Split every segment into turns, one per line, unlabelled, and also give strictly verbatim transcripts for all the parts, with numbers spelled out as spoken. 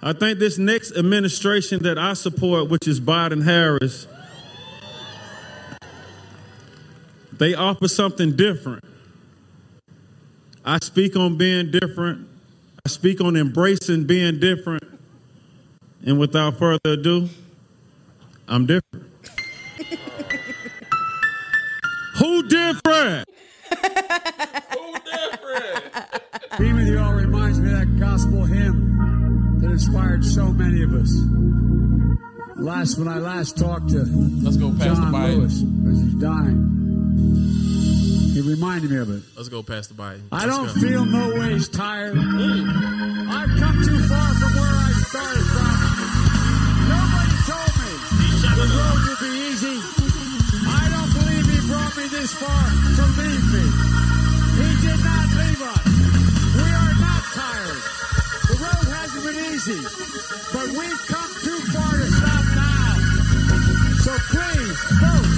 I think this next administration that I support, which is Biden-Harris, they offer something different. I speak on being different. I speak on embracing being different. And without further ado, I'm different. Who different?
Who different?
Being with you all reminds me of that gospel hymn that inspired so many of us. Last, when I last talked to
Let's go past
John
the Biden.
Lewis as he's dying, he reminded me of it.
Let's go past the Biden.
I
Let's
don't
go.
feel no ways tired. I've come too far from where I started from. Nobody told me the road would be easy. I don't believe he brought me this far to leave me. He did not leave us. We are not tired. The road hasn't been easy, but we've come too far to stop now. So please, vote.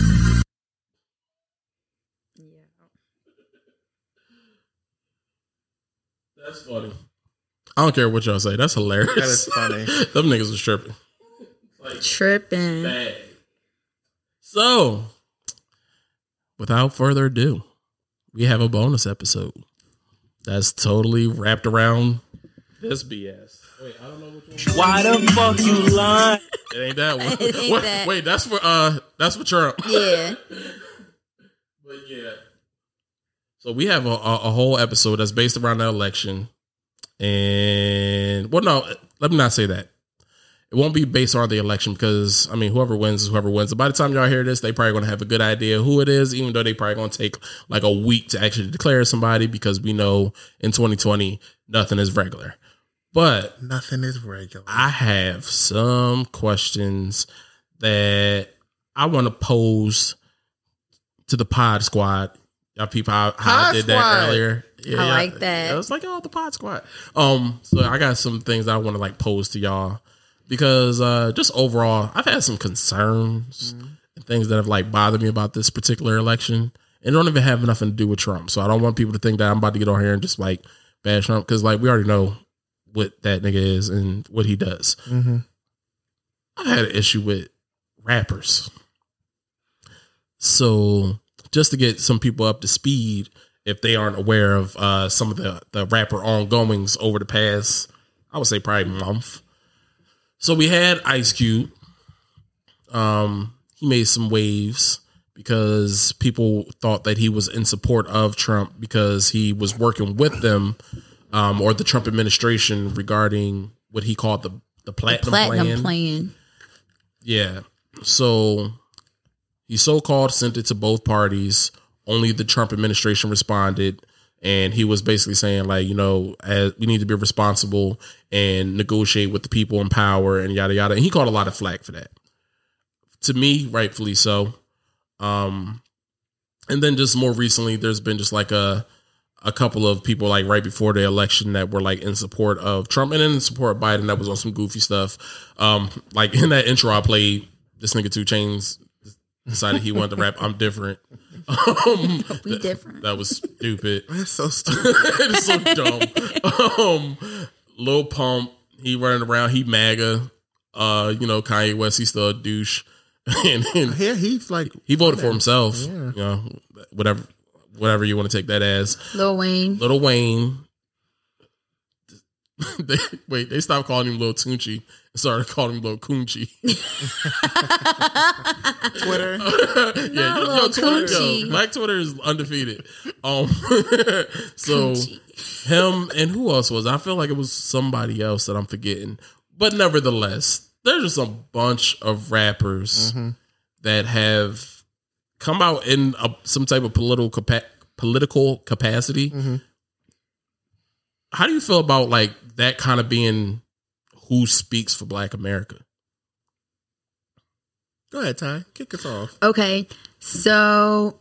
That's funny. I don't care what y'all say. That's hilarious.
That is funny.
Them niggas was tripping. Like,
Tripping.
bad. So, without further ado, we have a bonus episode that's totally wrapped around this B S. Wait, I don't know which one.
Why the fuck you lying?
It ain't that one.
It ain't
wait,
that.
wait, that's for uh, that's for Trump.
Yeah.
But yeah. So we have a, a, a whole episode that's based around the election. And, well, no, let me not say that. It won't be based on the election because, I mean, whoever wins is whoever wins. So by the time y'all hear this, they probably going to have a good idea who it is, even though they probably going to take like a week to actually declare somebody because we know in twenty twenty, nothing is regular. But
Nothing is regular.
I have some questions that I want to pose to the pod squad. Y'all people, how, how I
Pod
did
squad.
that earlier. Yeah,
I
yeah.
like that.
I was like, oh, the pod squad. Um, so I got some things I want to like pose to y'all because uh, just overall, I've had some concerns
Mm-hmm.
and things that have like bothered me about this particular election, and don't even have nothing to do with Trump. So I don't want people to think that I'm about to get on here and just like bash Trump because like we already know what that nigga is and what he does.
Mm-hmm.
I've had an issue with rappers. So just to get some people up to speed, if they aren't aware of uh, some of the, the rapper ongoings over the past, I would say probably month. So we had Ice Cube. Um, he made some waves because people thought that he was in support of Trump because he was working with them um, or the Trump administration regarding what he called the, the platinum,
Platinum
plan.
plan.
Yeah. So he so-called sent it to both parties. Only the Trump administration responded. And he was basically saying, like, you know, as we need to be responsible and negotiate with the people in power and yada, yada. And he caught a lot of flack for that. To me, rightfully so. Um, and then just more recently, there's been just like a a couple of people like right before the election that were like in support of Trump and in support of Biden that was on some goofy stuff. Um, like in that intro I played, this nigga two Chainz decided he wanted to rap I'm different. Um,
We different.
That was stupid.
That's so stupid.
It's so dumb. Um, Lil Pump, he running around, he MAGA. Uh, you know, Kanye West, he's still a douche. and, and
Yeah, he's like
he voted for himself.
Yeah.
You know, whatever, whatever you want to take that as.
Lil Wayne.
Lil Wayne. they, wait, they stopped calling him Lil Tunchi and started calling him Lil Coonchi.
Twitter.
yeah, yo,
Lil
yo, Twitter, yo,
Coochie.
Black Twitter is undefeated. Um, so him and who else was? I feel like it was somebody else that I'm forgetting, but nevertheless, there's just a bunch of rappers
Mm-hmm.
that have come out in a, some type of political capa- political capacity.
Mm-hmm.
How do you feel about like that kind of being who speaks for Black America?
Go ahead, Ty. Kick us off.
Okay, so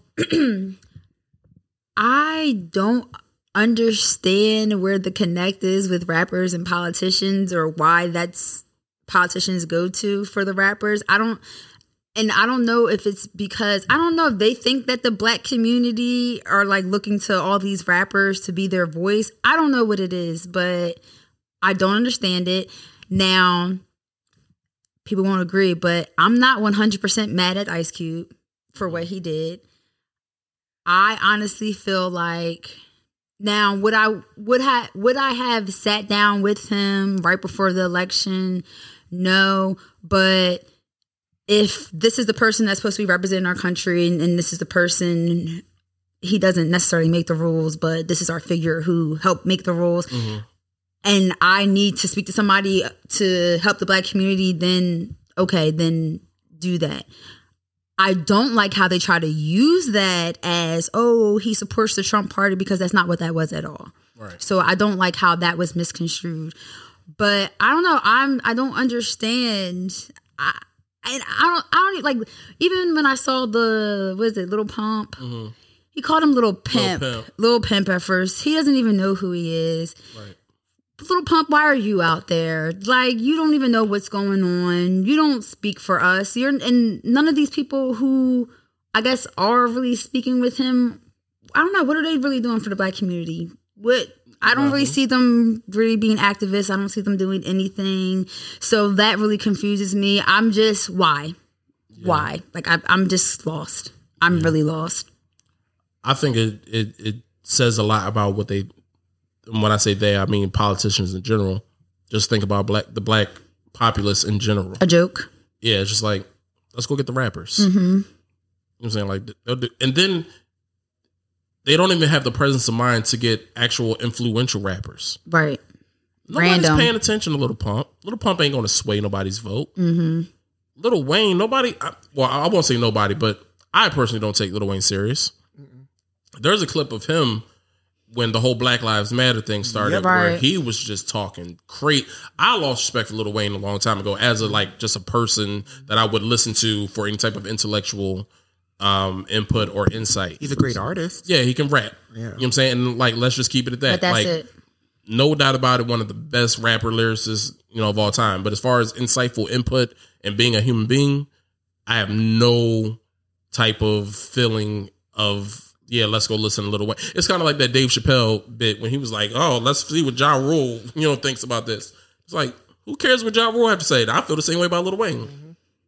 I don't understand where the connect is with rappers and politicians or why that's politicians go to for the rappers. I don't, and I don't know if it's because, I don't know if they think that the Black community are like looking to all these rappers to be their voice. I don't know what it is, but I don't understand it. Now, people won't agree, but I'm not one hundred percent mad at Ice Cube for what he did. I honestly feel like now would I would have would I have sat down with him right before the election? No, but if this is the person that's supposed to be representing our country, and, and this is the person, he doesn't necessarily make the rules, but this is our figure who helped make the rules. Mm-hmm. And I need to speak to somebody to help the Black community, then okay, then do that. I don't like how they try to use that as, oh, he supports the Trump party, because that's not what that was at all.
Right.
So I don't like how that was misconstrued. But I don't know. I'm. I don't understand. I and I don't. I don't like. Even when I saw the what is it, Little Pump, mm-hmm. he called him Little Pimp, Little Pimp. Little Pimp at first. He doesn't even know who he is.
Right.
Little Pump, why are you out there? Like, you don't even know what's going on. You don't speak for us. You're and none of these people who I guess are really speaking with him. I don't know. What are they really doing for the Black community? What? I don't really see them really being activists. I don't see them doing anything. So that really confuses me. I'm just, why? Yeah. Why? Like, I, I'm just lost. I'm yeah. really lost.
I think it, it it says a lot about what they, when I say they, I mean politicians in general. Just think about black the black populace in general.
A joke.
Yeah, it's just like, let's go get the rappers.
Mm-hmm.
You know what I'm saying? Like, they'll do, and then they don't even have the presence of mind to get actual influential rappers.
Right.
Nobody's
Random.
paying attention to Little Pump. Little Pump ain't going to sway nobody's vote.
Mm-hmm.
Lil Wayne, nobody, I, well, I won't say nobody, but I personally don't take Lil Wayne serious. Mm-mm. There's a clip of him when the whole Black Lives Matter thing started,
yeah, right.
where he was just talking great. I lost respect for Lil Wayne a long time ago as a like just a person that I would listen to for any type of intellectual um, input or insight.
He's a great artist.
Yeah, he can rap.
Yeah.
You know what I'm saying? And like, let's just keep it at that.
But that's
like,
it.
No doubt about it, one of the best rapper lyricists, you know, of all time. But as far as insightful input and being a human being, I have no type of feeling of, yeah, let's go listen to Lil Wayne. It's kind of like that Dave Chappelle bit when he was like, oh, let's see what Ja Rule, you know, thinks about this. It's like, who cares what Ja Rule have to say? I feel the same way about Lil Wayne. Mm-hmm.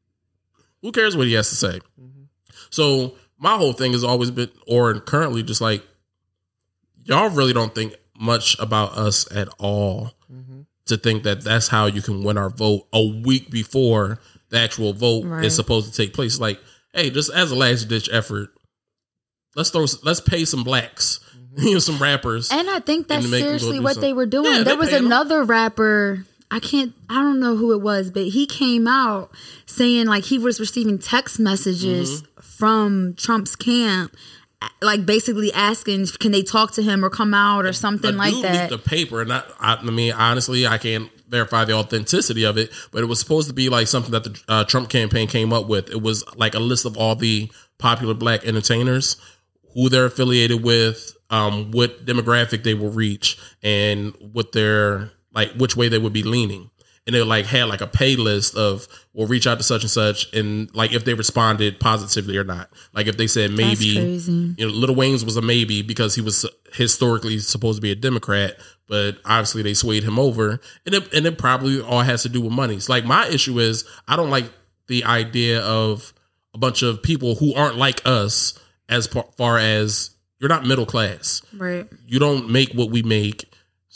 Who cares what he has to say? Mm-hmm. So my whole thing has always been, or currently just like, y'all really don't think much about us at all mm-hmm. to think that that's how you can win our vote a week before the actual vote right. is supposed to take place. Like, hey, just as a last ditch effort, let's throw, let's pay some blacks, mm-hmm. you know, some rappers.
And I think that's seriously what
something.
they were doing.
Yeah,
there was another them. rapper, I can't, I don't know who it was, but he came out saying like he was receiving text messages mm-hmm. from Trump's camp, like basically asking, can they talk to him or come out or something
a
like
dude
that.
The paper, and I, I mean, honestly, I can't verify the authenticity of it, but it was supposed to be like something that the uh, Trump campaign came up with. It was like a list of all the popular black entertainers, who they're affiliated with, um, what demographic they will reach, and what their like which way they would be leaning. And they like had like a pay list of, we'll reach out to such and such, and like if they responded positively or not. Like if they said maybe, you know, Lil Wayne's was a maybe because he was historically supposed to be a Democrat, but obviously they swayed him over, and it, and it probably all has to do with money. It's like, my issue is I don't like the idea of a bunch of people who aren't like us, as far as you're not middle class,
right? You
don't make what we make,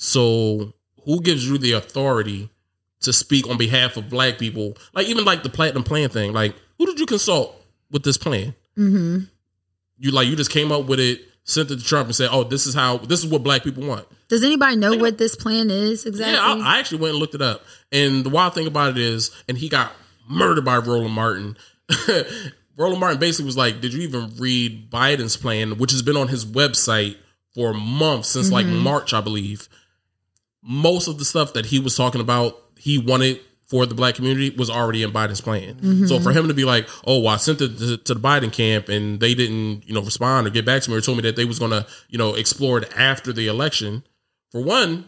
so who gives you the authority to speak on behalf of black people? Like, even like the platinum plan thing, like, who did you consult with this plan?
Mm-hmm.
You like, you just came up with it, sent it to Trump and said, oh, this is how, this is what black people want.
Does anybody know
like,
what this plan is exactly?
Yeah, I, I actually went and looked it up. And the wild thing about it is, and he got murdered by Roland Martin. Roland Martin basically was like, did you even read Biden's plan, which has been on his website for months, since mm-hmm. like March, I believe. Most of the stuff that he was talking about, he wanted for the black community, was already in Biden's plan. Mm-hmm. So for him to be like, oh, well, I sent it to, to the Biden camp and they didn't, you know, respond or get back to me or told me that they was going to, you know, explore it after the election. For one,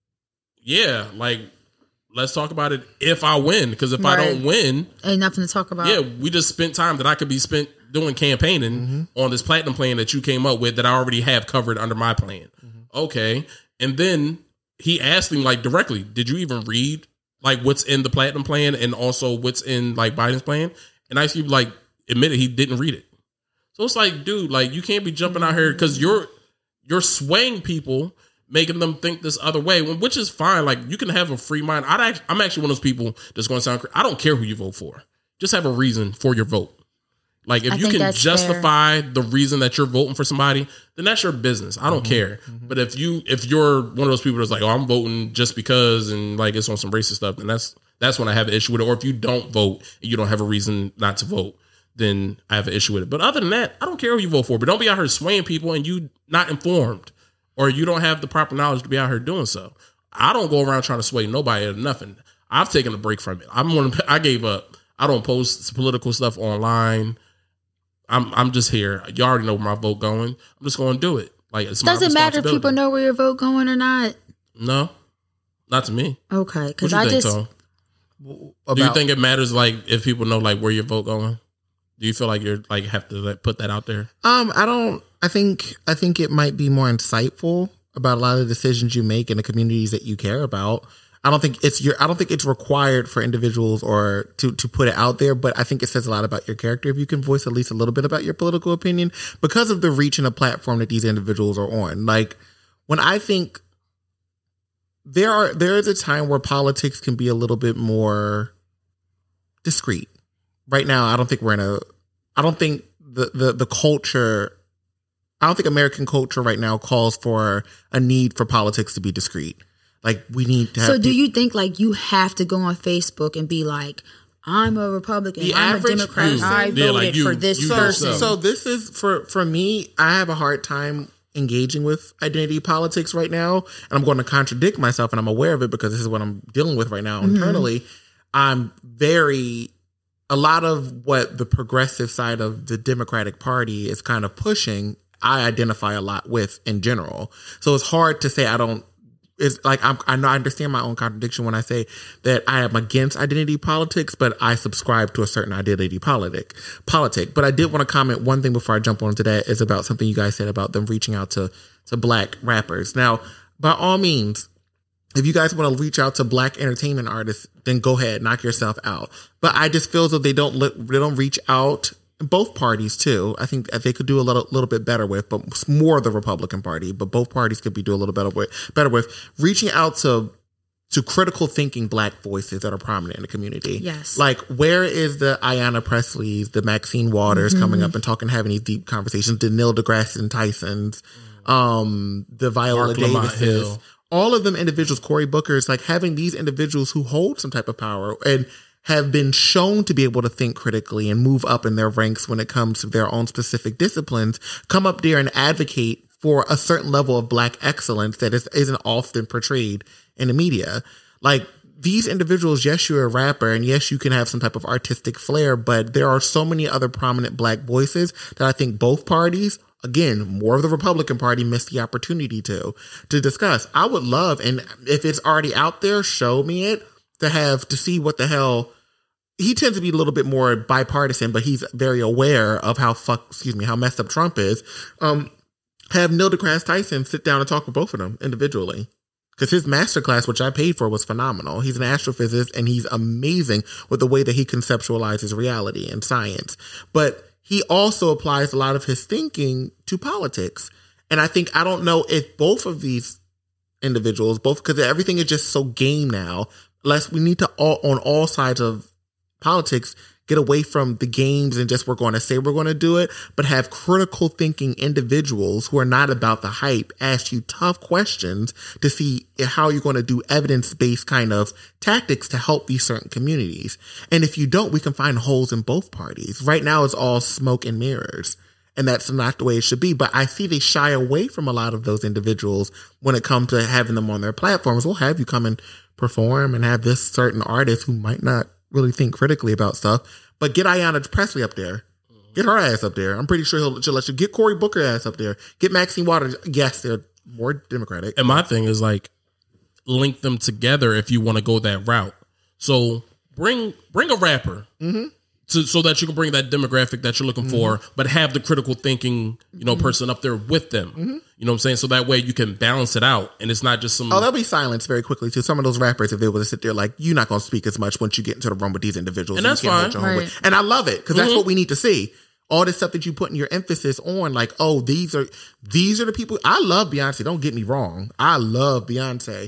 yeah, like, let's talk about it if I win. Because if right. I don't win,
ain't nothing to talk about.
Yeah, we just spent time that I could be spent doing campaigning mm-hmm. on this platinum plan that you came up with that I already have covered under my plan. Mm-hmm. Okay. And then he asked him like directly, did you even read like what's in the platinum plan and also what's in like Biden's plan. And Ice Cube like admitted he didn't read it. So it's like, dude, like you can't be jumping out here because you're you're swaying people, making them think this other way, which is fine. Like you can have a free mind. I'd act, I'm actually one of those people that's going to sound. I don't care who you vote for. Just have a reason for your vote. Like if
I
you
think
can
that's
justify the reason that you're voting for somebody, then that's your business. I don't
Mm-hmm.
care. Mm-hmm. But if you if you're one of those people that's like, oh, I'm voting just because and like it's on some racist stuff, then that's that's when I have an issue with it. Or if you don't vote and you don't have a reason not to vote, then I have an issue with it. But other than that, I don't care who you vote for. But don't be out here swaying people and you not informed or you don't have the proper knowledge to be out here doing so. I don't go around trying to sway nobody or nothing. I've taken a break from it. I'm one. I gave up. I don't post political stuff online. I'm I'm just here. You already know where my vote going. I'm just going to do it. Like it's my
Does it matter if
responsibility.
people know where your vote going or not?
No, not to me.
Okay,
What
because
you
I
think,
just
Tom?
About,
Do you think it matters like if people know like where your vote going? Do you feel like you're like have to like, put that out there?
Um, I don't. I think. I think it might be more insightful about a lot of the decisions you make in the communities that you care about. I don't think it's your. I don't think it's required for individuals or to to put it out there. But I think it says a lot about your character if you can voice at least a little bit about your political opinion because of the reach and the platform that these individuals are on. Like when I think there are there is a time where politics can be a little bit more discreet. Right now, I don't think we're in a. I don't think the the the culture. I don't think American culture right now calls for a need for politics to be discreet. Like we need to have
So do
peop-
you think like you have to go on Facebook and be like, I'm a Republican,
The
I'm a
average
Democrat,
person-
I
Yeah,
voted
like you-
for this
you
so,
person.
so this is for for me, I have a hard time engaging with identity politics right now. And I'm going to contradict myself and I'm aware of it because this is what I'm dealing with right now internally. I'm very a lot of what the progressive side of the Democratic Party is kind of pushing, I identify a lot with in general. So it's hard to say I don't. It's like I'm, I know I understand my own contradiction when I say that I am against identity politics, but I subscribe to a certain identity politic. Politic. But I did want to comment one thing before I jump on to that is about something you guys said about them reaching out to to black rappers. Now, by all means, if you guys want to reach out to black entertainment artists, then go ahead, knock yourself out. But I just feel as though they don't look, they don't reach out. Both parties too. I think they could do a little, little bit better with, but more the Republican Party. But both parties could be doing a little better with, better with reaching out to to critical thinking black voices that are prominent in the community.
Yes.
Like where is the Ayanna Presley's, the Maxine Waters
Mm-hmm.
coming up and talking, having these deep conversations? The Neil deGrasse Tysons, um, the Viola
Mark Lamont
Davises.
Hill.
All of them individuals, Cory Booker's, like having these individuals who hold some type of power and have been shown to be able to think critically and move up in their ranks when it comes to their own specific disciplines, come up there and advocate for a certain level of black excellence that is, isn't often portrayed in the media. Like these individuals, yes, you're a rapper and yes, you can have some type of artistic flair, but there are so many other prominent black voices that I think both parties, again, more of the Republican Party, missed the opportunity to, to discuss. I would love, and if it's already out there, show me it. To have to see what the hell he tends to be a little bit more bipartisan, but he's very aware of how fuck excuse me how messed up Trump is. Um, have Neil deGrasse Tyson sit down and talk with both of them individually because his masterclass, which I paid for, was phenomenal. He's an astrophysicist and he's amazing with the way that he conceptualizes reality and science. But he also applies a lot of his thinking to politics, and I think I don't know if both of these individuals, both because everything is just so game now. Less we need to all on all sides of politics get away from the games and just we're going to say we're going to do it, but have critical thinking individuals who are not about the hype ask you tough questions to see how you're going to do evidence-based kind of tactics to help these certain communities. And if you don't, we can find holes in both parties. Right now it's all smoke and mirrors. And that's not the way it should be. But I see they shy away from a lot of those individuals when it comes to having them on their platforms. We'll have you come and perform and have this certain artist who might not really think critically about stuff. But get Ayanna Presley up there. Get her ass up there. I'm pretty sure he'll, she'll let you. Get Cory Booker ass up there. Get Maxine Waters. Yes, they're more Democratic.
And my thing is like link them together if you want to go that route. So bring bring a rapper to, so that you can bring that demographic that you're looking
Mm-hmm.
for, but have the critical thinking, you know,
Mm-hmm.
person up there with them.
Mm-hmm.
You know what I'm saying? So that way you can balance it out, and it's not just some.
Oh, they'll be silenced very quickly too. Some of those rappers, if they were to sit there, like, you're not going to speak as much once you get into the room with these individuals,
And
you
that's
can't hold
fine.
your own
Right.
weight. And I love it because that's
Mhm.
what we need to see. All this stuff that you putting your emphasis on, like, oh, these are these are the people. I love Beyonce. Don't get me wrong. I love Beyonce.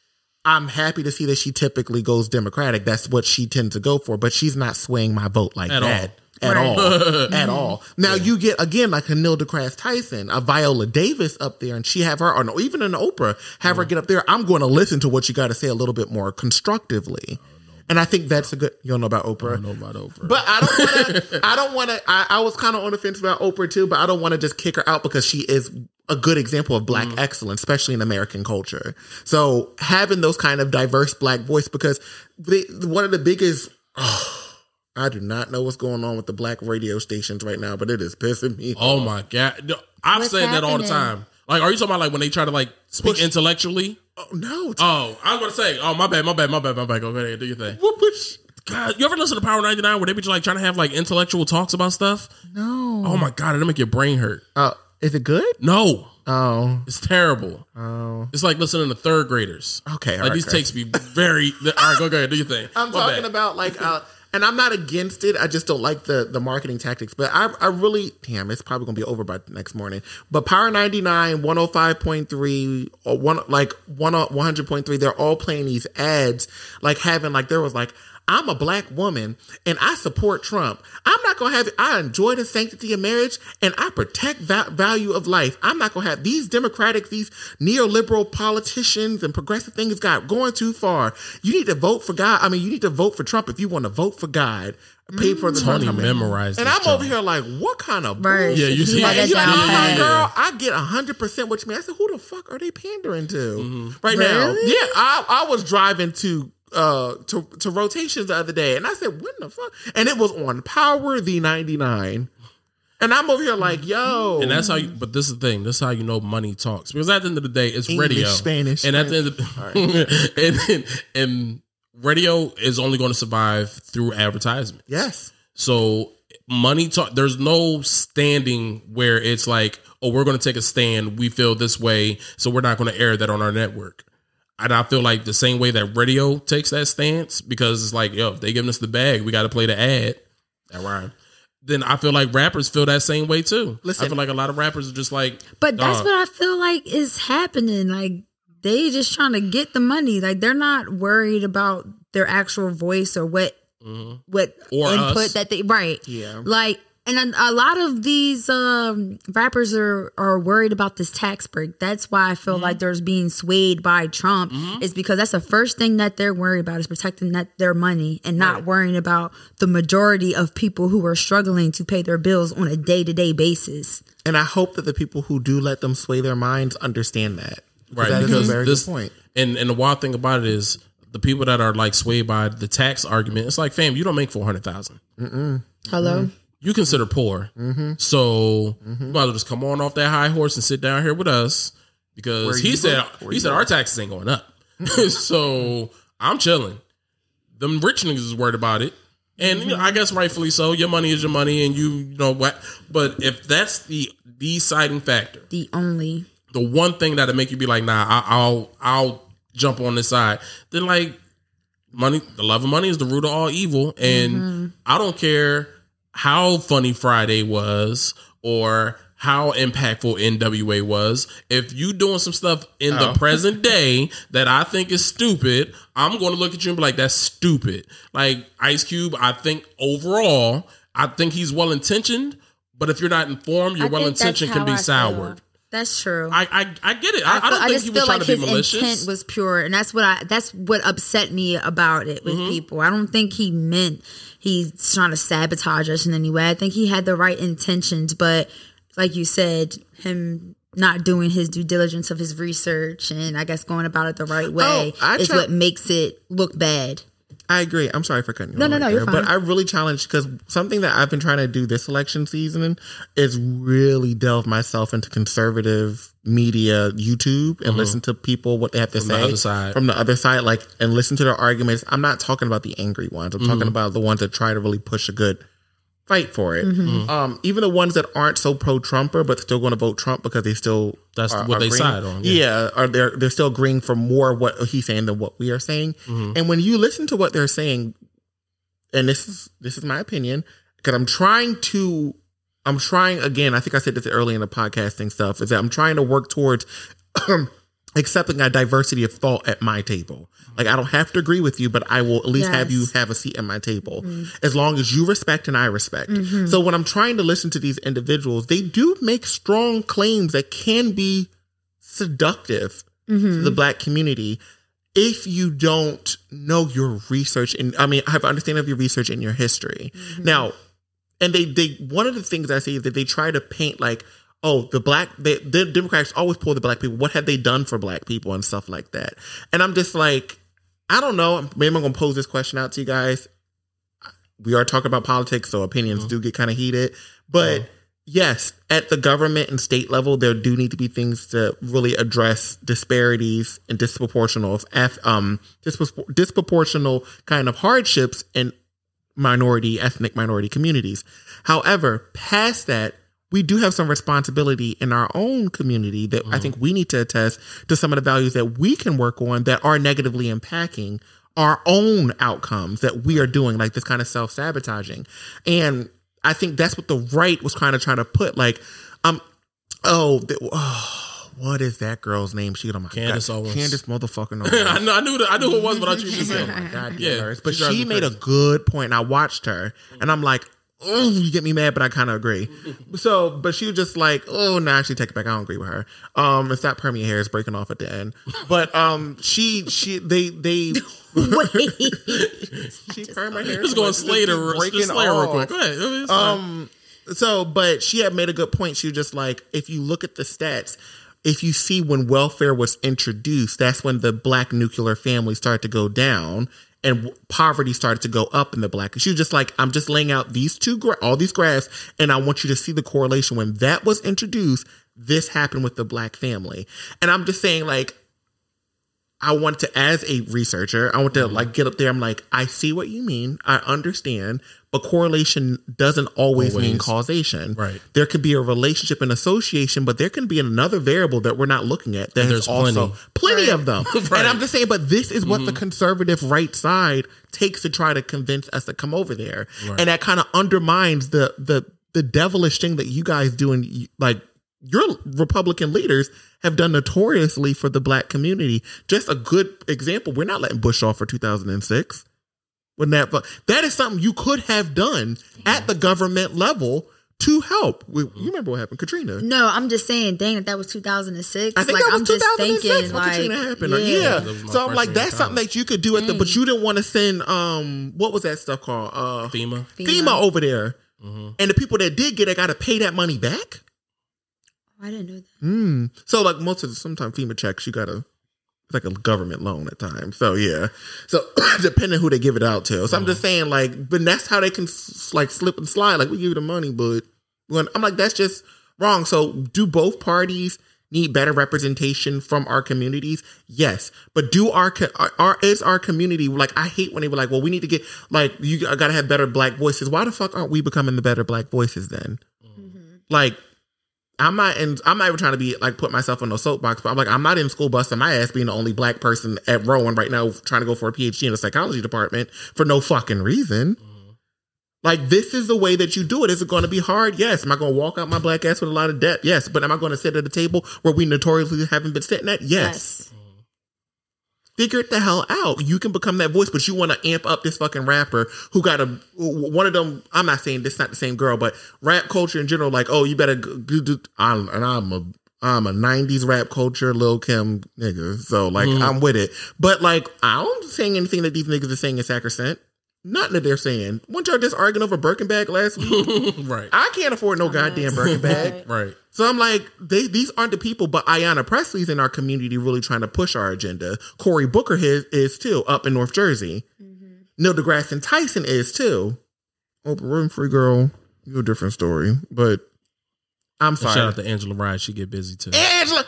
I'm happy to see that she typically goes Democratic. That's what she tends to go for. But she's not swaying my vote like
At
that.
all.
At
Right.
all. At all. Now you get, again, like a Neil deGrasse Tyson, a Viola Davis up there, and she have her, or even an Oprah, have her get up there. I'm going to listen to what you got to say a little bit more constructively. And I think that's a good, you don't know about Oprah?
I don't know about Oprah.
But I don't want to. I don't want to. I, I was kind of on the fence about Oprah too, but I don't want to just kick her out because she is a good example of Black excellence, especially in American culture. So having those kind of diverse Black voice, because they, one of the biggest. Oh, I do not know what's going on with the Black radio stations right now, but it is pissing me.
oh my god, No, I've
What's
said that all the
happening?
time. Like, are you talking about like when they try to like speak
Push.
intellectually?
Oh, no. T-
Oh, I was gonna say, oh my bad, my bad, my bad, my bad. Go ahead, do your thing.
what push?
God, you ever listen to Power ninety-nine where they be like trying to have like intellectual talks about stuff?
No.
Oh my god, it'll make your brain hurt.
Uh, is it good?
No,
Oh.
it's terrible.
Oh.
It's like listening to third graders.
Okay.
Like
all right,
these
Chris.
takes be very. All right, go, go ahead, do your thing.
I'm
My
talking
bad.
about like, uh, and I'm not against it. I just don't like the the marketing tactics. But I, I really, damn, it's probably gonna be over by next morning. But Power ninety-nine, one oh five point three, or one like one one hundred point three, they're all playing these ads, like having like there was like. I'm a Black woman and I support Trump. I'm not going to have it. I enjoy the sanctity of marriage and I protect va- value of life. I'm not going to have these Democratic, these neoliberal politicians and progressive things got going too far. You need to vote for God. I mean, you need to vote for Trump if you want to vote for God. Pay for the
Tony
Trump.
memorized
And
this
I'm over
joint.
here like, what kind of
Right.
bullshit?
Yeah, you see-
He had
Yeah,
that
You like,
down
I'm
yeah,
like,
pat.
yeah,
girl, I get one hundred percent what you mean. I said, who the fuck are they pandering to
Mm-hmm.
right now?
Really?
Yeah, I, I was driving to uh to, to rotations the other day and I said, when the fuck? And it was on Power the ninety-nine. And I'm over here like, yo.
And that's how you, but this is the thing. This is how you know money talks. Because at the end of the day, it's
English,
radio.
Spanish,
And at the end of the, and, and, and radio is only going to survive through advertisement.
Yes.
So money talk, there's no standing where it's like, oh, we're going to take a stand. We feel this way. So we're not going to air that on our network. And I feel like the same way that radio takes that stance, because it's like, yo, if they giving us the bag, we got to play the ad. That rhyme. Then I feel like rappers feel that same way too.
Listen.
I feel like a lot of rappers are just like,
But that's
dog.
what I feel like is happening. Like they just trying to get the money. Like they're not worried about their actual voice or what
Mhm.
what
Or
input
us.
that they right.
Yeah.
Like and a, a lot of these um, rappers are are worried about this tax break. That's why I feel
Mm-hmm.
like there's being swayed by Trump. Is because that's the first thing that they're worried about is protecting that their money and not
Right.
worrying about the majority of people who are struggling to pay their bills on a day to day basis.
And I hope that the people who do let them sway their minds understand that.
right.
That is
because
a very
this,
good point.
And, and the wild thing about it is the people that are like swayed by the tax argument, it's like, fam, you don't make four hundred thousand.
Hello.
You consider poor.
Mm-hmm.
So you might as well just come on off that high horse and sit down here with us because
Where
he
you
said
go- where
he
you
said
go.
our taxes ain't going up. So I'm chilling. Them rich niggas is worried about it. And you know, I guess rightfully so. Your money is your money, and you, you know what. But if that's the deciding factor,
The only
the one thing that'll make you be like, nah, I, I'll I'll jump on this side, then like money, the love of money is the root of all evil, and I don't care how funny Friday was or how impactful N W A was. If you doing some stuff in the present day that I think is stupid, I'm going to look at you and be like, that's stupid. Like Ice Cube, I think overall, I think he's well intentioned, but if you're not informed, your
I
well
think that's
intention can
how
be
I feel.
soured.
That's true.
I, I I get it. I, I,
feel-
don't think
just
he was
feel
trying
like
to be
his
malicious.
intent was pure, and that's what I. That's what upset me about it with
Mm-hmm.
people. I don't think he meant he's trying to sabotage us in any way. I think he had the right intentions, but like you said, him not doing his due diligence of his research and I guess going about it the right way
Oh, I
is
try-
what makes it look bad.
I agree. I'm sorry for cutting you
No,
off
no,
right
no,
there,
you're
but
fine.
I really challenge because something that I've been trying to do this election season is really delve myself into conservative media, YouTube, and listen to people what they have to
From the
say
other side.
from the other side, like and listen to their arguments. I'm not talking about the angry ones. I'm talking about the ones that try to really push a good fight for it. Mm-hmm. Um, even the ones that aren't so pro-Trumper but still going to vote Trump because they still
that's
are,
what
are
they
agreeing.
side on. Yeah,
yeah are they're they're still agreeing for more what he's saying than what we are saying. Mm-hmm. And when you listen to what they're saying, and this is this is my opinion, because I'm trying to I'm trying again. I think I said this early in the podcasting stuff. Is that I'm trying to work towards accepting a diversity of thought at my table. Like, I don't have to agree with you, but I will at least
yes.
have you have a seat at my table,
mm-hmm.
as long as you respect and I respect. Mm-hmm. So when I'm trying to listen to these individuals, they do make strong claims that can be seductive mm-hmm. to the Black community if you don't know your research. And I mean, I have an understanding of your research and your history. Mm-hmm. Now, and they, they, one of the things I see is that they try to paint like, oh, the black, they, the Democrats always pull the Black people. What have they done for Black people and stuff like that? And I'm just like, I don't know. Maybe I'm going to pose this question out to you guys. We are talking about politics, so opinions mm-hmm. do get kind of heated. But mm-hmm. yes, at the government and state level, there do need to be things to really address disparities and disproportional, um, disproportional kind of hardships in minority, ethnic minority communities. However, past that, we do have some responsibility in our own community that mm-hmm. I think we need to attest to some of the values that we can work on that are negatively impacting our own outcomes that we are doing, like this kind of self-sabotaging. And I think that's what the right was kind of trying to put, like, um, oh, the, oh what is that girl's name? She, oh my
Candace
God,
Owens.
Candace motherfucking Owens.
I know, I knew, the, I knew who it was, but I knew you
Oh my God,
yeah,
but she, she made a good point, and I watched her, and I'm like, oh, you get me mad, but I kind of agree. So, but she was just like, oh, no, actually take it back. I don't agree with her. Um, it's not permanent hair is breaking off at the end. But um, she, she, they, they,
Wait.
she permanent hair.
Just going Slater,
breaking
just Slater real
off.
quick. Go ahead. It's
Um, so, but she had made a good point. She was just like, if you look at the stats, if you see when welfare was introduced, that's when the Black nuclear family started to go down. And poverty started to go up in the Black. And she was just like, I'm just laying out these two, gra- all these graphs, and I want you to see the correlation. When that was introduced, this happened with the Black family. And I'm just saying, like, I want to, as a researcher, I want to mm-hmm. like get up there. I'm like, I see what you mean. I understand. But correlation doesn't always, always mean causation.
Right.
There could be a relationship and association, but there can be another variable that we're not looking at. That
There's
also
plenty,
plenty
right.
of them.
Right.
And I'm just saying, but this is what
mm-hmm.
the conservative right side takes to try to convince us to come over there.
Right.
And that kind of undermines the the the devilish thing that you guys do, and like your Republican leaders have done notoriously for the Black community. Just a good example. We're not letting Bush off for two thousand six. When that, that is something you could have done at the government level to help. You remember what happened, Katrina?
No, I'm just saying, dang, that was two thousand six.
I think
like,
that was
I'm
two
just
thousand six
thinking,
when
like,
Katrina happened.
yeah.
Yeah.
That
So I'm like,
freshman
that's
year
something
college.
that you could do at the, but you didn't want to send, um, what was that stuff called? Uh,
FEMA.
FEMA.
FEMA over there.
Mm-hmm.
And the people that did get it got to pay that money back.
I didn't know that.
Mm. So like most of the, sometimes FEMA checks, you got to, it's like a government loan at times. So yeah. So depending who they give it out to. So mm-hmm. I'm just saying, like, but that's how they can like slip and slide. Like, we give you the money, but when I'm like, that's just wrong. So do both parties need better representation from our communities? Yes. But do our, our, our is our community, like, I hate when they were like, well, we need to get, like, you got to have better Black voices. Why the fuck aren't we becoming the better Black voices then? Mm-hmm. Like, I'm not in, I'm not even trying to be like put myself on no soapbox, but I'm like, I'm not in school busting my ass being the only Black person at Rowan right now trying to go for a P H D in the psychology department for no fucking reason. Mm-hmm. Like, this is the way that you do it. Is it going to be hard? Yes. Am I going to walk out my Black ass with a lot of debt? Yes. But am I going to sit at a table where we notoriously haven't been sitting at? Yes. yes. Figure it the hell out. You can become that voice, but you want to amp up this fucking rapper who got a, one of them, I'm not saying this is not the same girl, but rap culture in general, like, oh, you better do, do I'm, and I'm a, I'm a nineties rap culture, Lil Kim nigga. So like, mm. I'm with it. But like, I don't saying anything that these niggas are saying is sacrosanct. Nothing that they're saying. Weren't y'all just arguing over Birkin bag last week?
Right.
I can't afford no goddamn Birkin bag.
Right.
So I'm like, they, these aren't the people, but Ayanna Presley's in our community really trying to push our agenda. Cory Booker is, is too, up in North Jersey. Mm-hmm. Neil deGrasse Tyson is too. Oprah Winfrey, girl, you're a different story. But I'm sorry.
Shout out to Angela Rye. She get busy too.
Angela!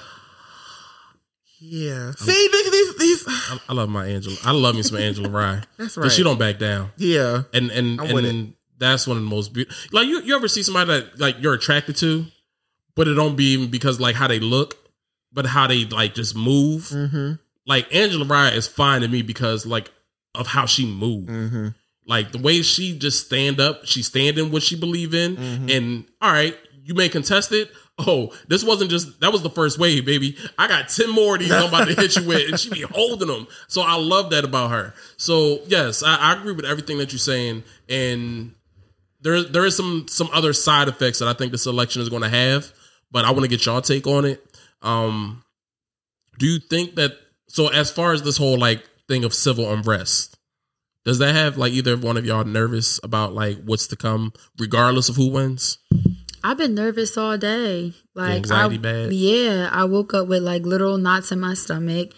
Yeah. I'm, See, these, these.
I, I love my Angela. I love me some Angela Rye.
That's right.
But she don't back down.
Yeah.
And and,
I'm
and that's one of the most beautiful. Like you, you ever see somebody that like you're attracted to, but it don't be even because like how they look, but how they like just move.
Mm-hmm.
Like Angela Rye is fine to me because like of how she moves.
Mm-hmm.
Like the way she just stand up, she stand in what she believe in.
Mm-hmm.
And all right, you may contest it. Oh, this wasn't just, that was the first wave, baby. I got ten more of these I'm about to hit you with, and she be holding them. So I love that about her. So yes, I, I agree with everything that you're saying. And there, there is some, some other side effects that I think this election is going to have, but I want to get y'all take on it. Um, do you think that, so as far as this whole like thing of civil unrest, does that have like either one of y'all nervous about like what's to come, regardless of who wins?
I've been nervous all day. Like
The anxiety
I,
bad?
Yeah, I woke up with like literal knots in my stomach.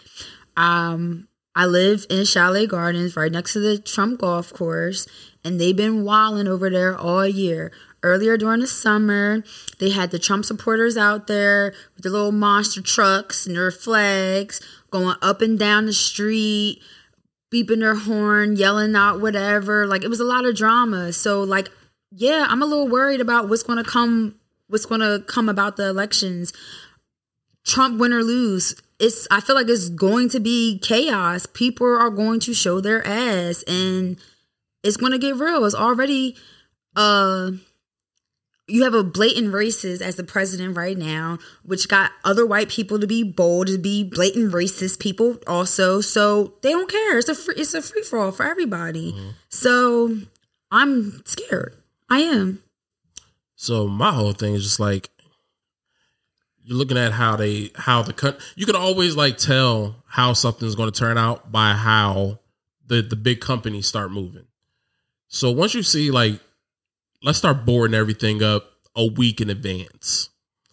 Um, I live in Chalet Gardens, right next to the Trump golf course, and they've been wilding over there all year. Earlier during the summer, they had the Trump supporters out there with the little monster trucks and their flags going up and down the street, beeping their horn, yelling out whatever. Like it was a lot of drama. So like, yeah, I'm a little worried about what's going to come, what's going to come about the elections. Trump win or lose. It's, I feel like it's going to be chaos. People are going to show their ass and it's going to get real. It's already, uh, you have a blatant racist as the president right now, which got other white people to be bold, to be blatant racist people also. So they don't care. It's a free, it's a free for all for everybody. Mm-hmm. So I'm scared. I am.
So my whole thing is just like, you're looking at how they, how the country, you can always like tell how something's going to turn out by how the, the big companies start moving. So once you see like, let's start boarding everything up a week in advance.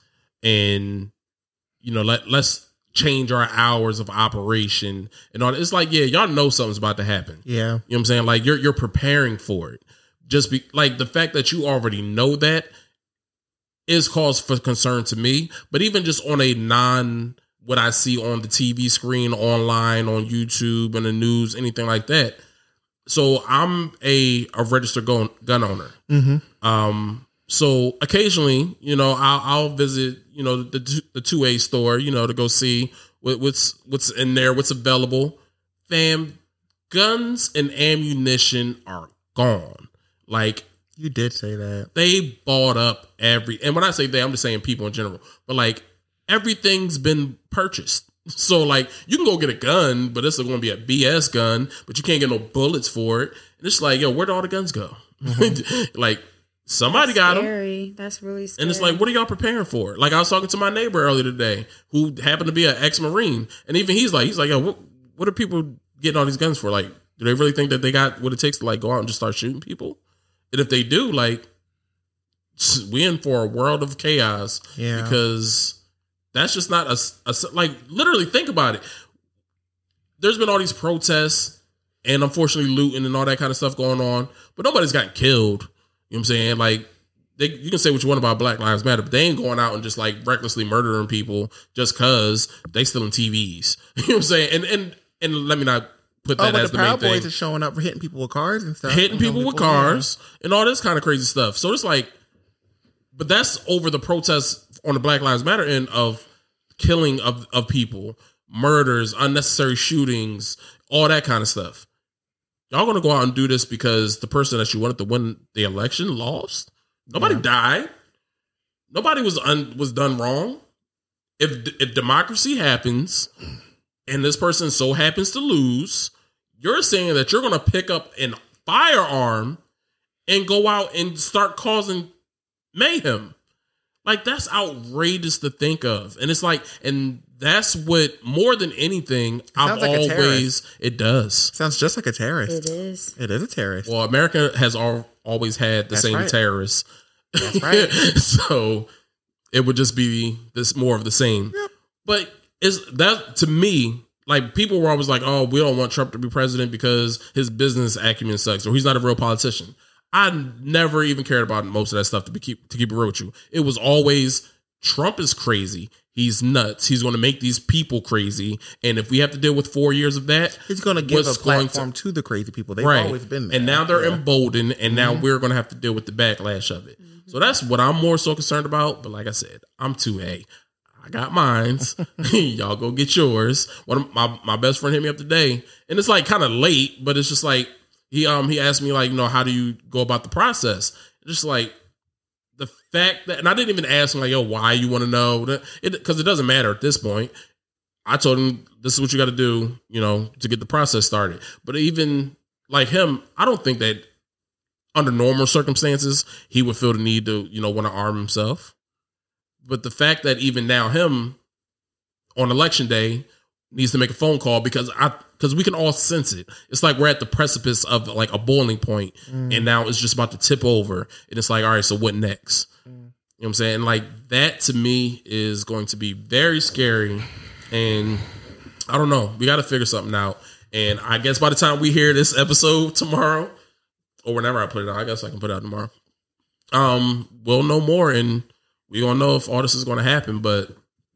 And, you know, let, let's change our hours of operation and all that. It's like, yeah, y'all know something's about to happen.
Yeah.
You know what I'm saying? Like you're, you're preparing for it. Just be like the fact that you already know that is cause for concern to me. But even just on a non, what I see on the T V screen, online, on YouTube and the news, anything like that. So I'm a, a registered gun, gun owner.
Mm-hmm.
Um, so occasionally, you know, I'll, I'll visit, you know, the, the two A store, you know, to go see what, what's, what's in there, what's available. Fam, guns and ammunition are gone. Like,
you did say that.
They bought up every, and when I say they, I'm just saying people in general, but like everything's been purchased. So like you can go get a gun, but it's going to be a B S gun, but you can't get no bullets for it. And it's like, yo, where'd all the guns go? Mm-hmm. Like somebody
That's
got
scary.
them.
That's really scary.
And it's like, what are y'all preparing for? Like I was talking to my neighbor earlier today who happened to be an ex-Marine. And even he's like, he's like, yo, what, what are people getting all these guns for? Like, do they really think that they got what it takes to like go out and just start shooting people? And if they do, like, we in for a world of chaos.
Yeah.
Because that's just not a, a, like, literally think about it. There's been all these protests and unfortunately looting and all that kind of stuff going on, but nobody's gotten killed. You know what I'm saying? Like, they, you can say what you want about Black Lives Matter, but they ain't going out and just like recklessly murdering people just cause they stealing T Vs. You know what I'm saying? And, and, and let me not put that
oh,
as
the
the main
Proud Boys
thing.
are showing up, hitting people with cars and stuff.
Hitting
and
people with
people,
cars
yeah.
and all this kind of crazy stuff. So it's like, but that's over the protests on the Black Lives Matter end of killing of, of people, murders, unnecessary shootings, all that kind of stuff. Y'all gonna go out and do this because the person that you wanted to win the election lost? Nobody yeah. died. Nobody was un, was done wrong. If if democracy happens and this person so happens to lose, you're saying that you're gonna pick up a firearm and go out and start causing mayhem. Like, that's outrageous to think of. And it's like, and that's what, more than anything, I've
like
always, it does.
Sounds just like a terrorist.
It is.
It is a terrorist.
Well, America has all, always had the
that's
same
right.
terrorists.
That's right.
So it would just be this more of the same.
Yep.
But is that, to me, like, people were always like, oh, we don't want Trump to be president because his business acumen sucks or he's not a real politician. I never even cared about most of that stuff to be keep to keep it real with you. It was always Trump is crazy. he's nuts. He's going to make these people crazy. And if we have to deal with four years of that,
He's going to give a
what's going
platform to, the crazy people. They've
right.
always been there.
And now they're
Yeah.
emboldened, and now we're going to have to deal with the backlash of it. So that's what I'm more so concerned about. But like I said, I'm two A. I got mines. Y'all go get yours. One of my, my best friend hit me up today, and it's like kind of late, but it's just like he um he asked me like, you know, how do you go about the process? Just like the fact that, and I didn't even ask him like, yo, why you want to know? It because it doesn't matter at this point. I told him this is what you got to do, you know, to get the process started. But even like him, I don't think that under normal circumstances he would feel the need to, you know, want to arm himself. But the fact that even now him on election day needs to make a phone call because I because we can all sense it. It's like we're at the precipice of like a boiling point, mm. and now it's just about to tip over. And it's like, all right, so what next? Mm. You know what I'm saying? And like that to me is going to be very scary. And I don't know. We got to figure something out. And I guess by the time we hear this episode tomorrow, or whenever I put it out, I guess I can put it out tomorrow. Um, we'll know more and we don't know if all this is going to happen, but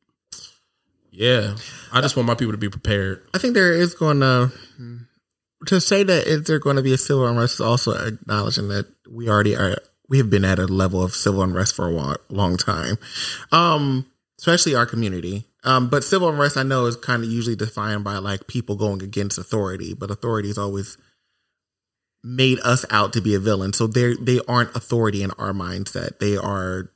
yeah, I just want my people to be prepared.
I think there is going to, to say that is there going to be a civil unrest is also acknowledging that we already are, we have been at a level of civil unrest for a long, long time, um, especially our community. Um, but civil unrest, I know, is kind of usually defined by like people going against authority, but authority has always made us out to be a villain. So they they aren't authority in our mindset. They are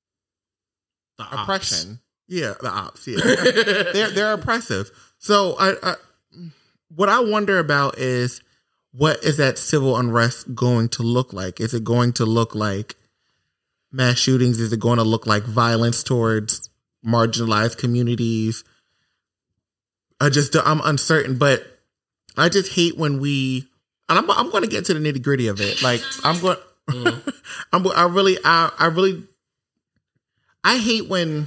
The
oppression.
ops.
Yeah, the ops. Yeah, they're they're oppressive. So I, I, what I wonder about is what is that civil unrest going to look like? Is it going to look like mass shootings? Is it going to look like violence towards marginalized communities? I just I'm uncertain, but I just hate when we. And I'm I'm going to get to the nitty gritty of it. Like I'm going. Mm. I'm I really I I really. I hate when,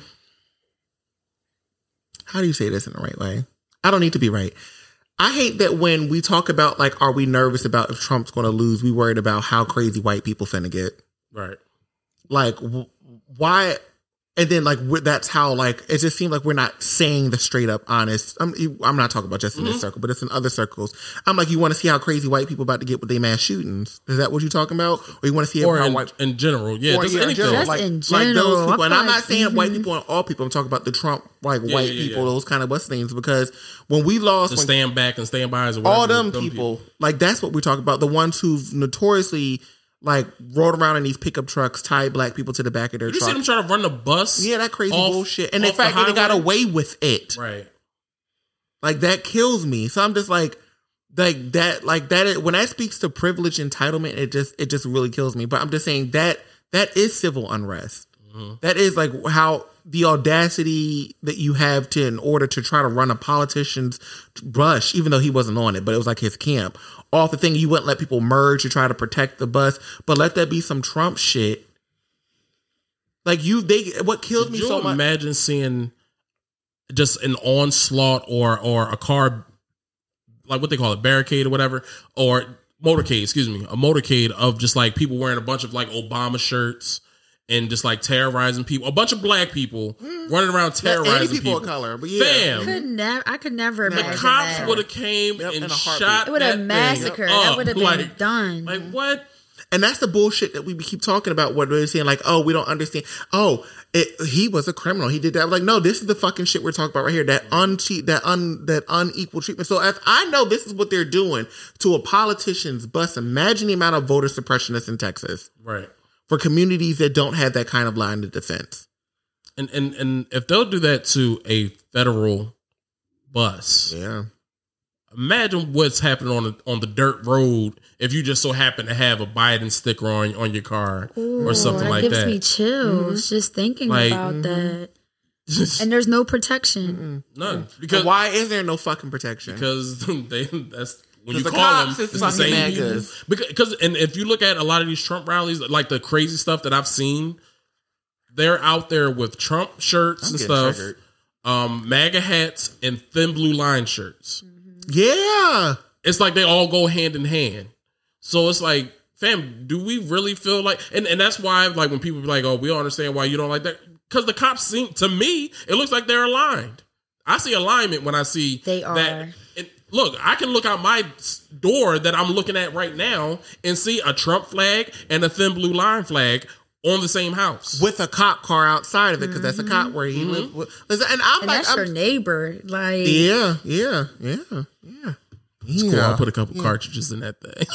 how do you say this in the right way? I don't need to be right. I hate that when we talk about like, are we nervous about if Trump's going to lose? We worried about how crazy white people finna get.
Right.
Like w- why? And then like, that's how like, it just seems like we're not saying the straight up honest. I'm, I'm not talking about just in mm-hmm. this circle, but it's in other circles. I'm like, you want to see how crazy white people about to get with their mass shootings? Is that what you're talking about? Or you want to see
or
how
in,
white
in general? Yeah,
or
just
yeah,
anything.
General,
Just
like,
in
like those
general.
people. And I'm
like,
not saying
mm-hmm.
white people and all people. I'm talking about the Trump, like
Yeah,
white
yeah, yeah,
people,
yeah.
those kind of what's names. Because when we lost,
To
when,
stand back and stand by as well.
all them, them people, people, like that's what we're talking about. The ones who've notoriously like rode around in these pickup trucks, tied black people to the back of their
You
truck.
see them trying to run the bus?
Yeah, that crazy
off,
bullshit. And in
off the
fact, they got
highway?
away with it.
Right.
Like that kills me. So I'm just like, like that, like that. Is, when that speaks to privilege, entitlement, it just, it just really kills me. But I'm just saying that that is civil unrest. Mm-hmm. That is like how the audacity that you have to, in order to try to run a politician's brush, even though he wasn't on it, but it was like his camp. Off the thing, you wouldn't let people merge to try to protect the bus, but let that be some Trump shit. Like you, they what kills
Could
me
you
so much.
imagine seeing just an onslaught or or a car, like what they call it, barricade or whatever, or motorcade, excuse me, a motorcade of just like people wearing a bunch of like Obama shirts and just like terrorizing people, a bunch of black people mm. running around terrorizing
people,
people
of color, but yeah.
Fam,
Could never, I could never
the
imagine
cops
that.
would have came
Yep,
and
in a heartbeat.
shot
It would have massacred.
That,
That would have been
like,
done.
Like what?
And that's the bullshit that we keep talking about. What they're saying, like, oh, we don't understand. Oh, it, he was a criminal. He did that. I was like, no, this is the fucking shit we're talking about right here. That unche- that un, that unequal treatment. So if I know this is what they're doing to a politician's bus, imagine the amount of voter suppressionists in Texas,
Right.
for communities that don't have that kind of line of defense.
And and and if they'll do that to a federal bus,
Yeah.
imagine what's happening on the on the dirt road if you just so happen to have a Biden sticker on on your car
Ooh,
or something
that
like
gives
that.
me chills
Mm-hmm.
just thinking
Like-
about
Mhm.
that. And there's no protection.
None because
Why is there no fucking protection?
because they that's when you
the
call
cops
them
is
it's the
fucking
same people.
MAGAs.
Because, because and if you look at a lot of these Trump rallies, like the crazy stuff that I've seen, they're out there with Trump shirts
I'm
and
getting
stuff,
triggered.
um, MAGA hats and thin blue line shirts.
Yeah.
It's like they all go hand in hand. So it's like, fam, do we really feel like, and, and that's why, like, when people be like, oh, we don't understand why you don't like that. because the cops seem to me, it looks like they're aligned. I see alignment when I see
They
that.
are.
It, look, I can look out my door that I'm looking at right now and see a Trump flag and a thin blue line flag on the same house.
with a cop car outside of it because that's a cop where he lives. with- Listen, And I'm
And
like,
that's your
I'm,
neighbor. Like,
yeah, yeah, yeah, yeah.
It's cool.
Yeah.
I'll put a couple cartridges in that thing.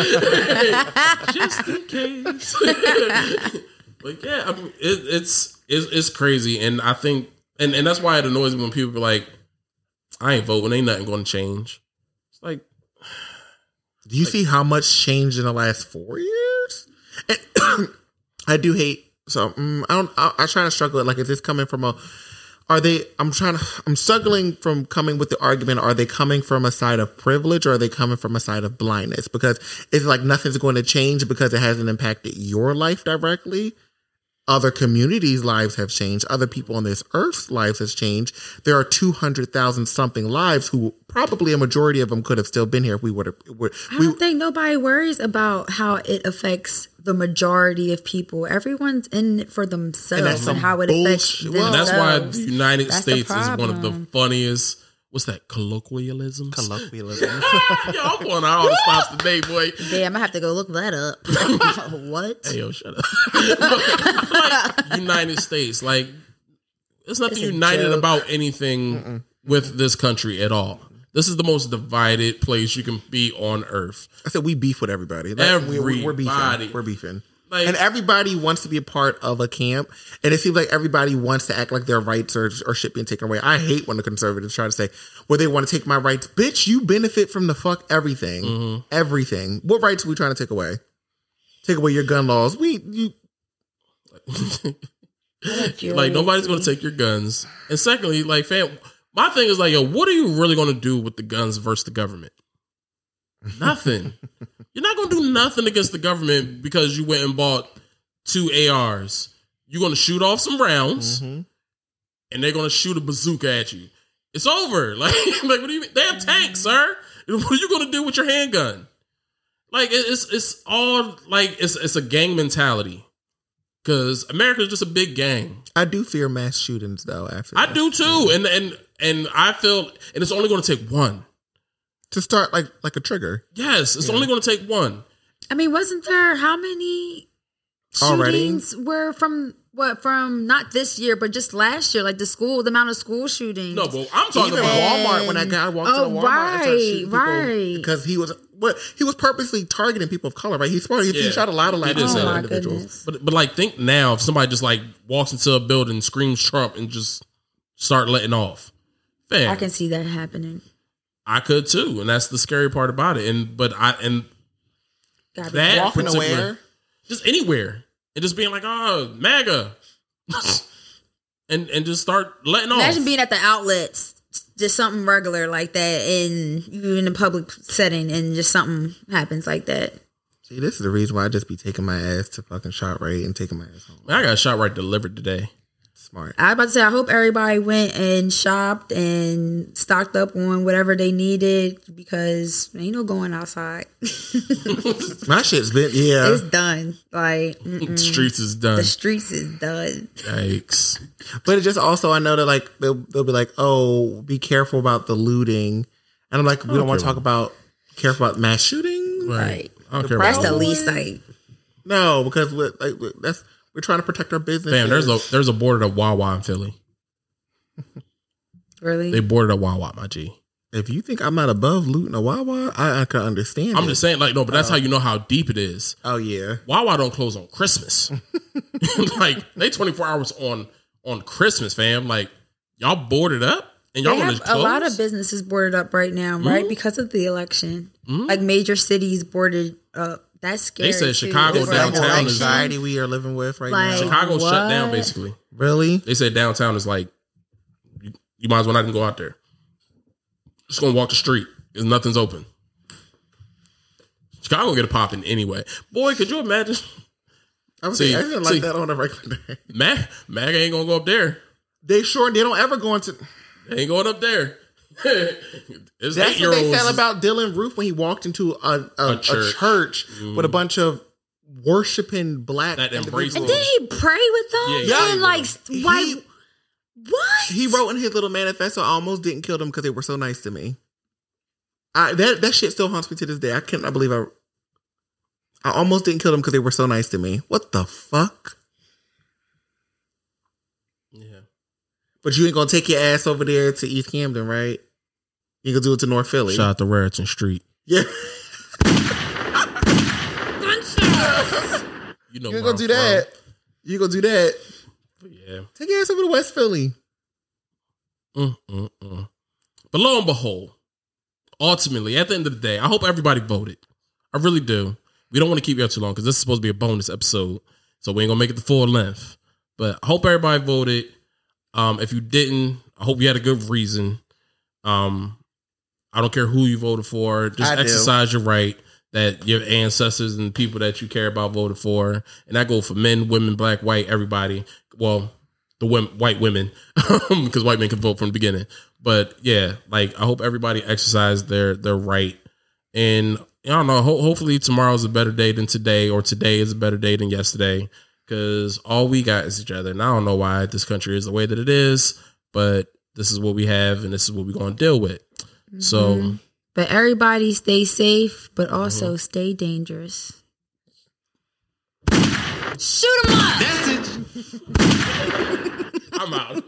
Just in case. But yeah, I mean, it, it's, it's it's crazy. And I think, and, and that's why it annoys me when people be like, I ain't voting, ain't nothing going to change. It's like,
Do you see how much changed in the last four years? And I do hate. So mm, I don't. I, I try to struggle. Like, is this coming from a? Are they? I'm trying to. I'm struggling from coming with the argument. Are they coming from a side of privilege, or are they coming from a side of blindness? Because it's like nothing's going to change because it hasn't impacted your life directly. Other communities' lives have changed. Other people on this earth's lives has changed. There are two hundred thousand something lives who probably a majority of them could have still been here if we would have.
I
We,
don't think nobody worries about how it affects the majority of people. Everyone's in it for themselves
And that's
and,
some
how it affects
bullshit.
themselves.
Well,
and that's why the United
That's the
States is one of the
problem.
funniest, what's that, colloquialisms?
colloquialism.
Yo, I'm going out all the stops today, boy.
Damn, I have to go look that up. What?
Hey, yo, shut up. Like, United States, like, there's nothing
It's a
united
joke.
about anything Mm-mm. with this country at all. This is the most divided place you can be on earth.
I said we beef with everybody. Like, we- we- we're
Everybody.
beefing. We're beefing.
Like-
and everybody wants to be a part of a camp. And it seems like everybody wants to act like their rights are, or shit being taken away. I hate when the conservatives try to say, well, they want to take my rights. Bitch, you benefit from the fuck everything.
Mm-hmm.
Everything. What rights are we trying to take away? Take away your gun laws. We, you,
Like, nobody's going to take your guns. And secondly, like, fam, my thing is like, yo, what are you really going to do with the guns versus the government? Nothing. You're not going to do nothing against the government because you went and bought two A Rs. You're going to shoot off some rounds,
Mhm.
and they're going to shoot a bazooka at you. It's over. Like, like, what do you mean? They have tanks, sir. What are you going to do with your handgun? Like, it- it's it's all like it's it's a gang mentality. Because America is just a big gang.
I do fear mass shootings though. After
I
that.
do too, and and and I feel, and it's only going to take one.
To start like like a trigger.
Yes, it's only going to take one.
I mean, wasn't there how many
Already?
shootings were from what from not this year, but just last year? Like the school, the amount of school shootings.
No, but I'm talking
Even
about
Walmart, when that guy walked
Oh,
into Walmart and started shooting people
right, right.
because he was what he was purposely targeting people of color, right? He he, he
Yeah.
shot a lot of
He did
Latino
say that.
Oh my
individuals.
goodness.
But but like think now if somebody just like walks into a building, screams Trump, and just start letting off. Fam,
I can see that happening.
I could too, and that's the scary part about it. And but I and
Gotta be
that
Walking
particular-
aware.
just anywhere, and just being like, oh, MAGA, and and just start letting off.
Imagine being at the outlets, just something regular like that, and you in a public setting, and just something happens like that.
See, this is the reason why I just be taking my ass to fucking ShopRite and taking my ass home.
I got a shot right delivered today.
Smart.
I was about to say, I hope everybody went and shopped and stocked up on whatever they needed because ain't no going outside.
My shit's been yeah.
It's done. Like mm-mm.
The streets is done.
the streets is done.
Yikes.
But it just also I know that like they'll they'll be like, oh, be careful about the looting, and I'm like, we don't want to talk about careful about mass shooting.
Right. I don't
The
care
That's
about
the
that.
least like.
No, because we're, like we're- that's we're trying to protect our business.
Fam, there's a there's a border to Wawa in Philly.
Really?
They boarded a Wawa, my G.
If you think I'm not above looting a Wawa, I, I can understand.
I'm
it.
just saying, like, no, but that's how you know how deep it is.
Oh yeah.
Wawa don't close on Christmas. Like, they twenty-four hours on on Christmas, fam. Like, y'all boarded up and y'all
They
want
have
to close?
a lot of businesses boarded up right now, right?
Mhm.
Because of the election.
Mhm.
Like major cities boarded up. That's scary.
They said
too.
Chicago
Is that more
downtown is-
anxiety we are living with right
Like-
now?
Chicago shut down,
What?
basically.
Really?
They said downtown is like, you, you might as well not even go out there. Just gonna walk the street because nothing's open. Chicago gonna get it popping anyway. Boy, could you imagine?
I was
See,
saying, I didn't
see.
like that on a regular day.
Mag, Mag ain't gonna go up there.
They sure they don't ever go into.
They ain't going up there. It's
That's what they
eight-year-olds.
said about Dylan Roof when he walked into a, a, a,
church.
church, with a bunch of worshiping black
That
individuals.
embrace
And did he pray with them?
Yeah,
yeah.
And like,
He-
why? What?
He wrote in his little manifesto, "I almost didn't kill them because they were so nice to me." I that that shit still haunts me to this day. I cannot believe I. I almost didn't kill them because they were so nice to me. What the fuck?
Yeah.
But you ain't gonna take your ass over there to East Camden, right? You gonna do it to North Philly?
Shout out to Raritan Street.
Yeah.
You know
You ain't
where
gonna do
I'm
that. You gonna do that?
from. Yeah.
Take your ass over to West Philly.
Mm, mm, mm. But lo and behold, ultimately, at the end of the day, I hope everybody voted. I really do. We don't want to keep you up too long because this is supposed to be a bonus episode, so we ain't gonna make it the full length. But I hope everybody voted. Um, if you didn't, I hope you had a good reason. Um, I don't care who you voted for. Just
I do.
exercise your right that your ancestors and people that you care about voted for, and that goes for men, women, black, white, everybody. Well, the women, white women, because white men can vote from the beginning. But yeah, like I hope everybody exercised their their right. And I don't know. Ho- hopefully tomorrow's a better day than today, or today is a better day than yesterday. Because all we got is each other, and I don't know why this country is the way that it is, but this is what we have, and this is what we're going to deal with. Mm-hmm. So,
but everybody stay safe, but also mm-hmm. stay dangerous. Shoot 'em up.
That's it.
I'm out.